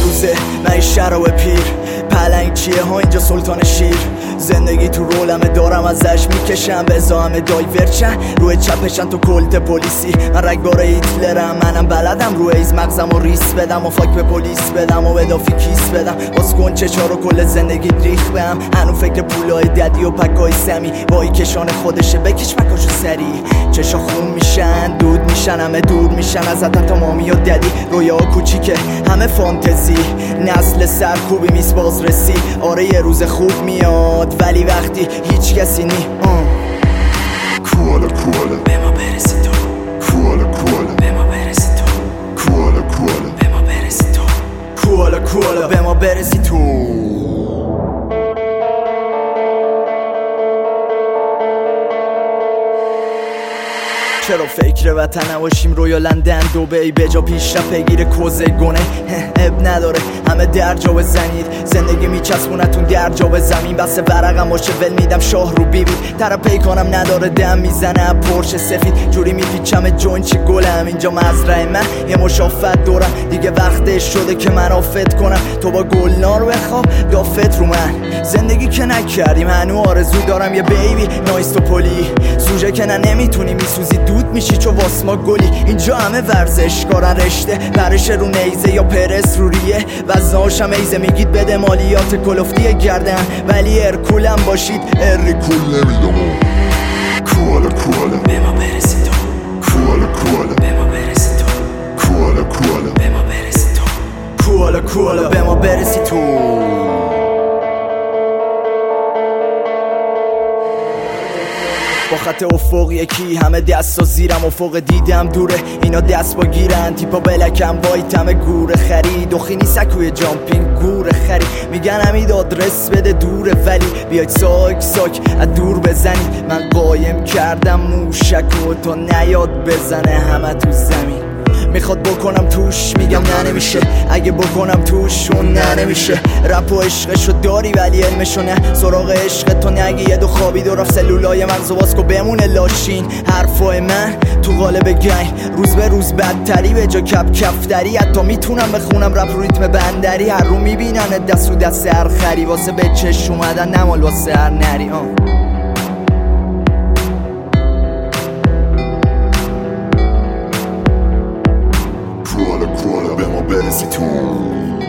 روزه من شراب پیر پلنگ چیه ها اینجا سلطان شیر زندگی تو رولمه دارم ازش میکشم به ازامه دایورچن روی چپشن تو کلت پلیسی من رگبار هیتلرم منم بلدم روی ایز مغزم و ریس بدم و فاک به پلیس بدم و بدافی کیس بدم باز کن چشار و کل زندگی ریخ بهم هنو فکر پولای ددی و پکای سمی وای کشان خودشه بکش پکاشو سری چشا خون میشن دود میشن همه دور میشن از تا مامی و ددی رویا کوچیکه همه فانتزی نسل سرکوبی میز بازرسی آره یه روز خوب میاد ولی وقتی هیچ کسی نی کوالا کوالا به ما برسی تو کوالا کوالا به ما برسی تو کوالا کوالا به ما برسی تو کوالا کوالا به ما برسی تو چرا فکر وطن نباشیم رویا لندن دبی به جا پیشرفت بگیره کوزه گونه اب نداره همه در جا بزنید زندگی میچسبونتون در جا به زمین بس ورقم باشه ول میدم شاه رو بی بود طرف پی کنم نداره دم میزنه پرش سفید جوری میپیچم جون چی گلم اینجا مزرعه من یه مشافت دورم دیگه وقتش شده که من آفت کنم تو با گلنار بخواب دافت رو من زندگی که نکردیم هنو آرزو دارم یه بیبی نایست و پلی سوژه که نه نمیتونی میسوزی دود میشی چو واسما گلی اینجا همه ورزش کارن رشته برش رو نیزه یا پرس رو ریه وزناشم ایزه میگید بده مالیات کلفتی گردن ولی ارکولم باشید ریکول نمیدم کوالا کوالا به ما برسی تو کوالا کوالا به ما برسی تو کوالا کوالا به ما برسی تو کوالا کوالا به ما برسی تو با خط افق یکی همه دست و زیرم افق دیدم دوره اینا دست با گیرن تیپا بلکم وایتم گوره خرید دخینی سکوی جامپینگ گوره خرید میگن همید آدرس بده دوره ولی بیاید ساک ساک از دور بزنید من قایم کردم موشک و تا نیاد بزنه همه تو زمین میخواد بکنم توش میگم نه نمیشه اگه بکنم توش اون نه نمیشه رپ و عشقشو داری ولی علمشو نه سراغ عشق تو نگی یه دو خوابید و رفت سلولای مغزو باز کو بمونه لاشین حرفای من تو قالب گنگ روز به روز بدتری به جا کپ کفتری حتی میتونم بخونم رپ رو ریتم بندری هر رو میبینن دست رو دست هر خری واسه به چش اومدن نمال واسه هر نری کوالا کوالا به ما برسی تو